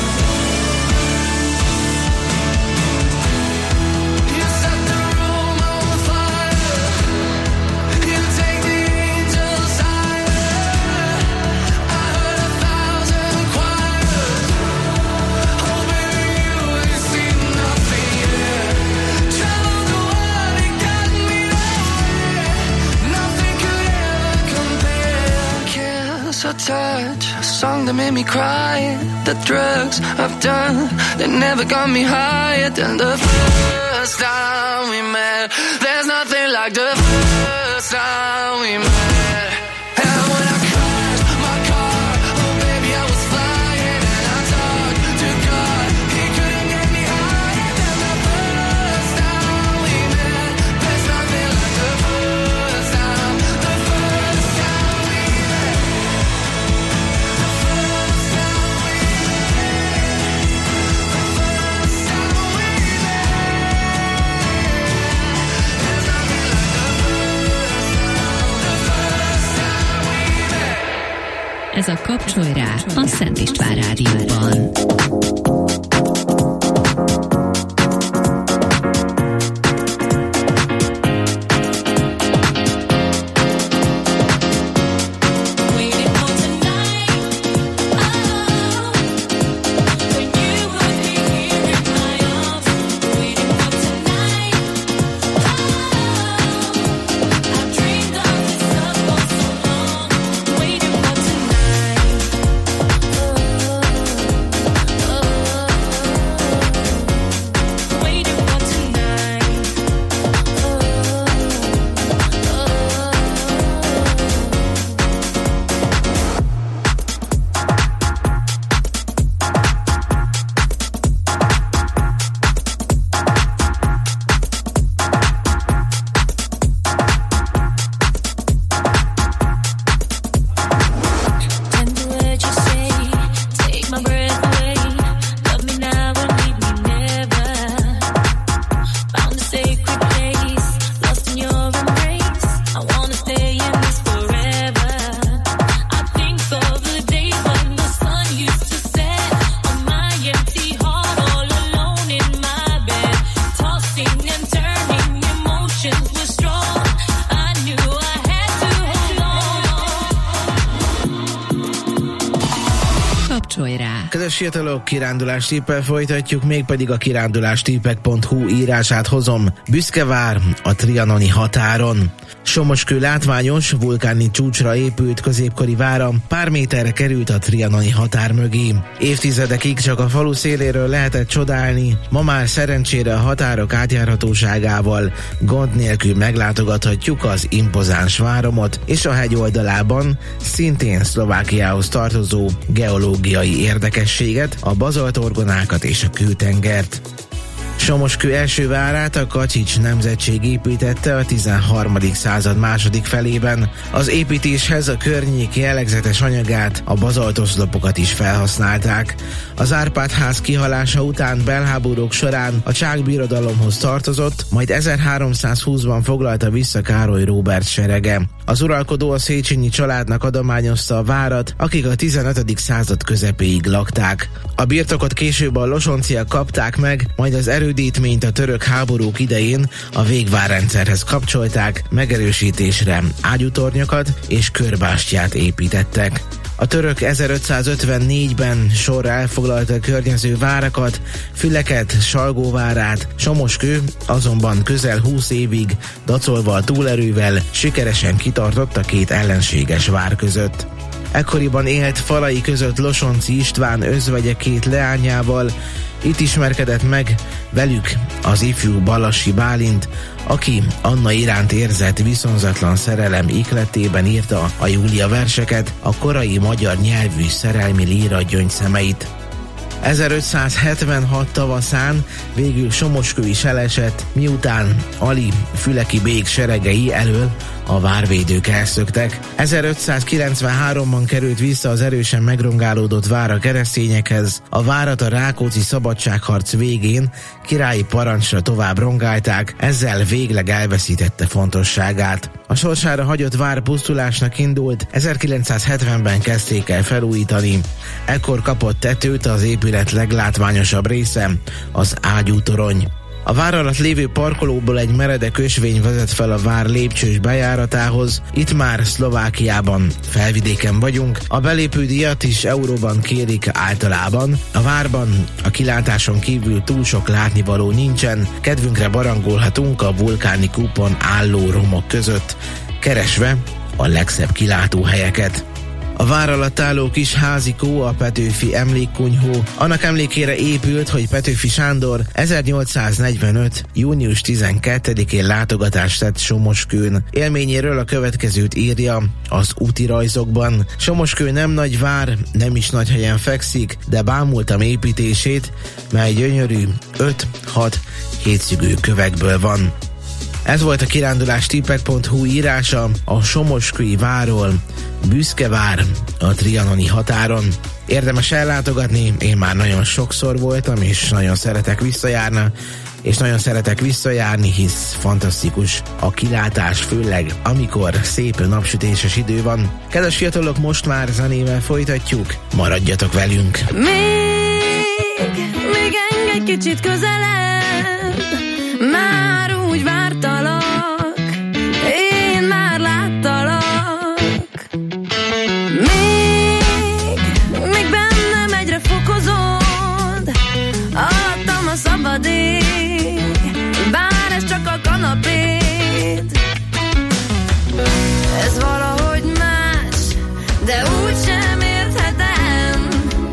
You set the room on fire, you take the angels higher. I heard a thousand choirs, oh baby you ain't seen nothing yet. Traveled the world, it got me nowhere. Nothing could ever compare. Kiss or touch, a song that made me cry. The drugs I've done, they never got me higher than the first time we met. There's nothing like the first time we met. And when I crashed my car, oh Ez a Kapcsolj rá a Szent István Rádióban. Kedves fiatalok, kirándulás tippel folytatjuk, mégpedig a kirándulástippek pont hu írását hozom. Büszkevár a trianoni határon. Somoskő látványos, vulkáni csúcsra épült középkori vára pár méterre került a trianoni határ mögé. Évtizedekig csak a falu széléről lehetett csodálni, ma már szerencsére a határok átjárhatóságával gond nélkül meglátogathatjuk az impozáns váromot, és a hegy oldalában szintén Szlovákiához tartozó geológiai érdekességet, a bazaltorgonákat és a kőtengert. Somoskő első várát a Kacsics nemzetség építette a tizenharmadik század második felében. Az építéshez a környék jellegzetes anyagát, a bazaltoszlopokat is felhasználták. Az Árpád-ház kihalása után belháborúk során a Csák birodalomhoz tartozott, majd ezerháromszázhúszban foglalta vissza Károly Róbert serege. Az uralkodó a Széchenyi családnak adományozta a várat, akik a tizenötödik század közepéig lakták. A birtokot később a losonciak kapták meg, majd az erődítményt a török háborúk idején a végvárrendszerhez kapcsolták, megerősítésre ágyútornyokat és körbástyát építettek. A török ezerötszázötvennégyben sorra elfoglalta a környező várakat, Füleket, Salgóvárát, Somoskő azonban közel húsz évig, dacolva a túlerővel, sikeresen kitartott a két ellenséges vár között. Ekkoriban élt falai között Losonczy István özvegye két leányával, itt ismerkedett meg velük az ifjú Balassi Bálint, aki Anna iránt érzett viszonzatlan szerelem ihletében írta a Júlia verseket, a korai magyar nyelvű szerelmi líra gyöngyszemeit. ezerötszázhetvenhat tavaszán végül Somoskő is elesett, miután Ali füleki bég seregei elől a várvédők elszöktek. ezerötszázkilencvenháromban került vissza az erősen megrongálódott vár a keresztényekhez. A várat a Rákóczi szabadságharc végén királyi parancsra tovább rongálták, ezzel végleg elveszítette fontosságát. A sorsára hagyott vár pusztulásnak indult, ezerkilencszázhetvenben kezdték el felújítani. Ekkor kapott tetőt az épület leglátványosabb része, az ágyútorony. A vár alatt lévő parkolóból egy meredek ösvény vezet fel a vár lépcsős bejáratához. Itt már Szlovákiában, felvidéken vagyunk. A belépő díjat is euróban kérik általában. A várban a kilátáson kívül túl sok látnivaló nincsen. Kedvünkre barangolhatunk a vulkáni kúpon álló romok között, keresve a legszebb kilátóhelyeket. A vár alatt álló kis házikó a Petőfi emlékkunyhó. Annak emlékére épült, hogy Petőfi Sándor ezernyolcszáznegyvenöt. június tizenkettedikén látogatást tett Somoskőn. Élményéről a következőt írja az útirajzokban. Somoskő nem nagy vár, nem is nagy helyen fekszik, de bámultam építését, mely gyönyörű öt-hat hétszögű kövekből van. Ez volt a kirándulástippek pont hu írása a Somoskői várról. Büszkevár a trianoni határon. Érdemes ellátogatni, én már nagyon sokszor voltam, és nagyon szeretek visszajárni, és nagyon szeretek visszajárni, hisz fantasztikus a kilátás, főleg amikor szép napsütéses idő van. Kedves fiatalok, most már zenével folytatjuk, maradjatok velünk! Még, még engedj egy kicsit közelebb, már úgy vártalak, én már láttalak. Még, még bennem egyre fokozod, alattam a szabad ég, bár ez csak a kanapét. Ez valahogy más, de úgysem érthetem.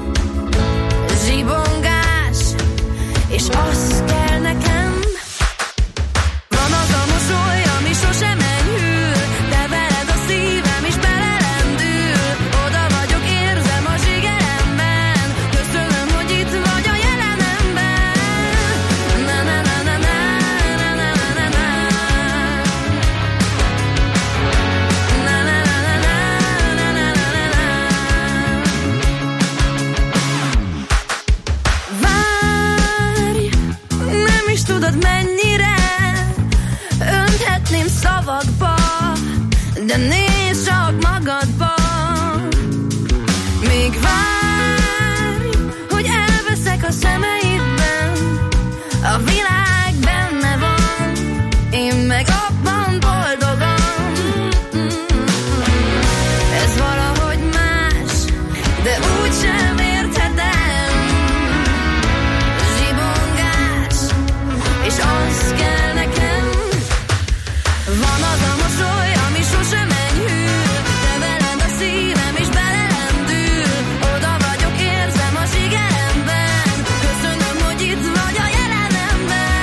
Zsibongás, és az kell nekem. Van az a mosoly, ami sosem enyhül, de veled a szívem is belelendül. Oda vagyok, érzem a zsigeremben, köszönöm, hogy itt vagy a jelenemben. Na na na na na na na na na na. Na na na na na na na na na. Várj, nem is tudod mennyire önthetném szavakba, de nézd csak magadba. Még várj, hogy elveszek a szemeidben, a világ benne van, én meg abban boldogan. Ez valahogy más, de úgysem érthetem. Zsibongás, és az kell nekem. Van az a mosoly, ami sosem enyhül, de veled a szívem is belelendül. Oda vagyok, érzem a zsigeremben, köszönöm, hogy itt vagy a jelenemben.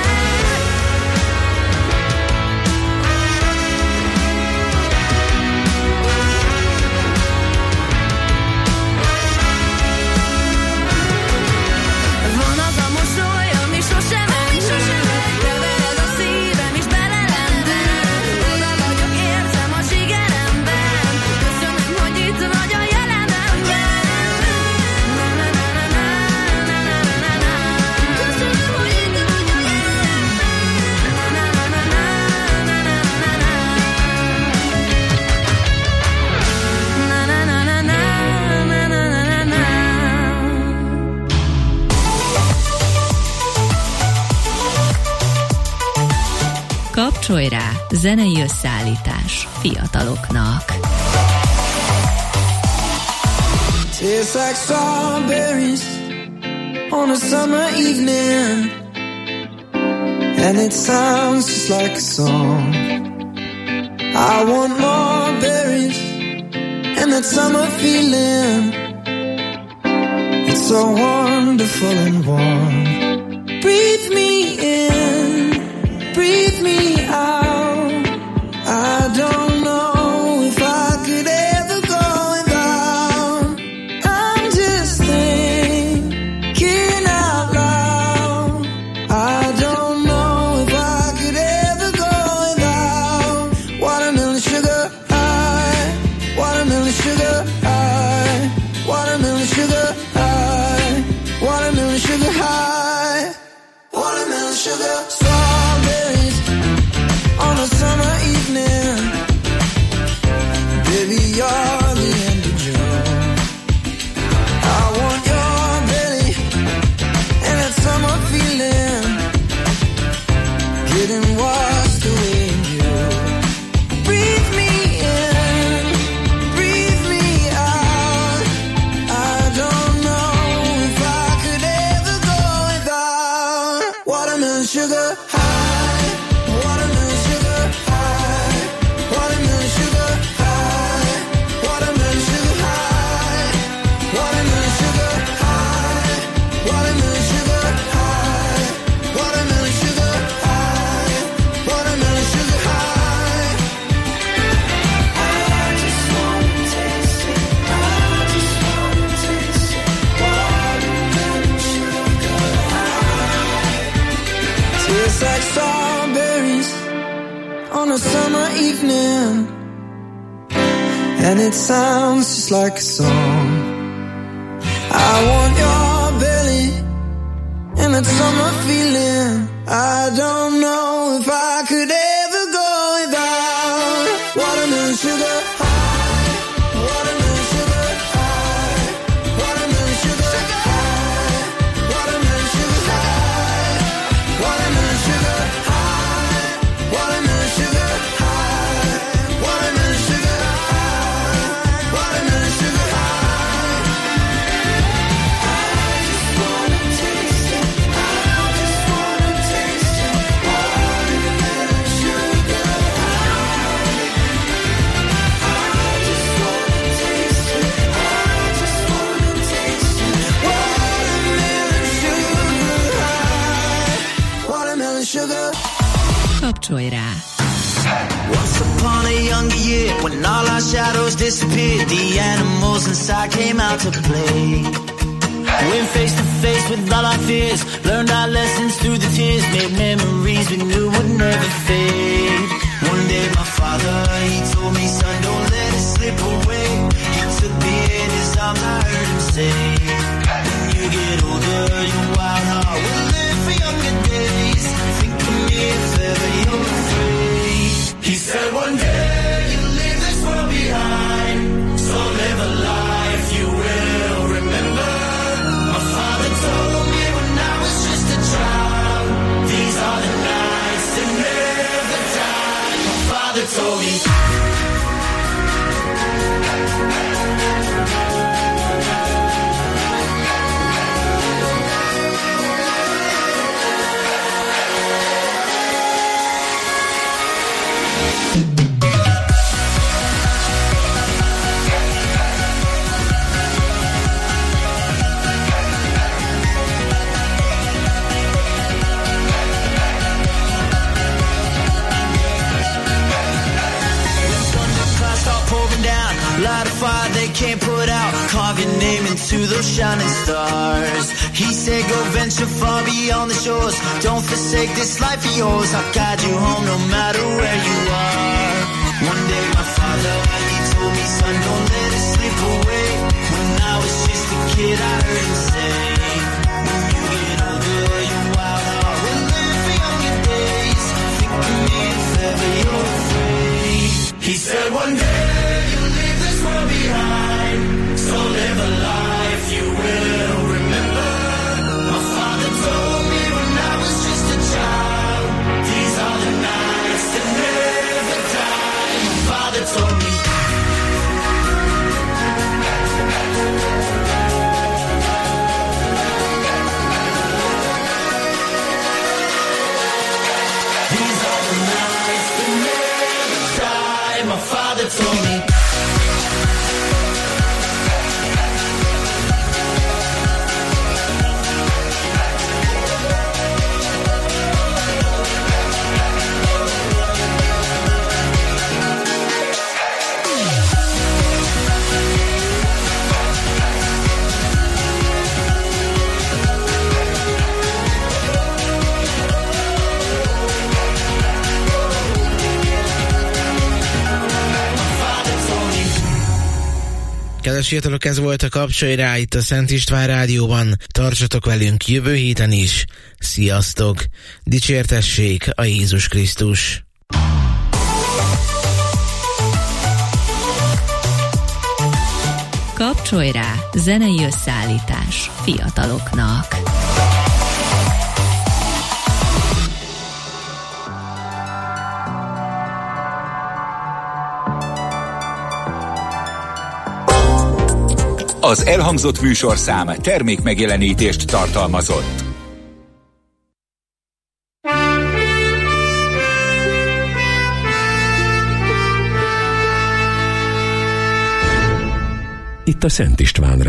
Van az a mosoly, ami sosem enyhül, de veled a szívem is belelendül. Oda vagyok, érzem a zsigeremben, köszönöm, hogy itt vagy a jelenemben. Na na na na na na na na na. Köszönöm, hogy itt vagy a jelenemben. Na na na na na na na na na. Na na na na na na na na na. Kapcsolj rá, zenei összeállítás fiataloknak. Tastes like strawberries on a summer evening, and it sounds just like a song. I want more berries and that summer feeling. It's so wonderful and warm. Breathe me in, breathe me out. I don't know if I could ever go without. I'm just thinking out loud. I don't know if I could ever go without. Watermelon sugar high, watermelon sugar high, watermelon sugar high, watermelon sugar high, watermelon sugar. Strawberries on a summer evening. Baby, you're the end of June. I want your belly and that summer feeling, getting washed away in you. Breathe me in, breathe me out. I don't know if I could ever go without. Watermelon sugar high, watermelon sugar high, watermelon sugar high, watermelon sugar high, watermelon sugar high, watermelon sugar high, watermelon sugar high, watermelon sugar high. I just wanna taste it, I just wanna taste it, watermelon sugar high. Tastes like strawberries on a summer evening, and it sounds just like a song. I want your belly and that summer feeling. I don't know if I could ever go without watermelon sugar high, watermelon sugar high, watermelon sugar high, watermelon sugar high, watermelon sugar high, watermelon sugar high, watermelon sugar high, watermelon sugar high. I just wanna taste it. I just wanna taste it. Watermelon sugar high. I just wanna taste it. I just wanna taste it. Watermelon sugar high. Watermelon sugar. Kapcsolj rá! Once upon a younger year, when all our shadows disappeared, the animals inside came out to play. Went face to face with all our fears, learned our lessons through the tears, made memories we knew would never fade. One day my father, he told me, son, don't let it slip away. He took me in his arms, I heard him say, when you get older, your wild heart will live for younger days. Think of me if ever you're afraid. He said one day you'll leave this world behind, so live a life you will remember. My father told me when I was just a child, these are the nights that never die. My father told me. Light a fire they can't put out, carve your name into those shining stars. He said go venture far beyond the shores, don't forsake this life of yours. I'll guide you home no matter where you are. One day my father, he told me, son, don't let it slip away. When I was just a kid I heard him say, when you get older your wild heart will live for younger days. Think of me if ever you're afraid. He said one day behind, so live a life you will remember. My father told me when I was just a child, these are the nights that never die. My father told me. These are the nights that never die. My father told me. Kedves fiatalok, ez volt a Kapcsolj rá itt a Szent István Rádióban. Tartsatok velünk jövő héten is. Sziasztok! Dicsértessék a Jézus Krisztus! Kapcsolj rá! Zenei összeállítás fiataloknak. Az elhangzott műsorszám termék megjelenítést tartalmazott. Itt a Szent István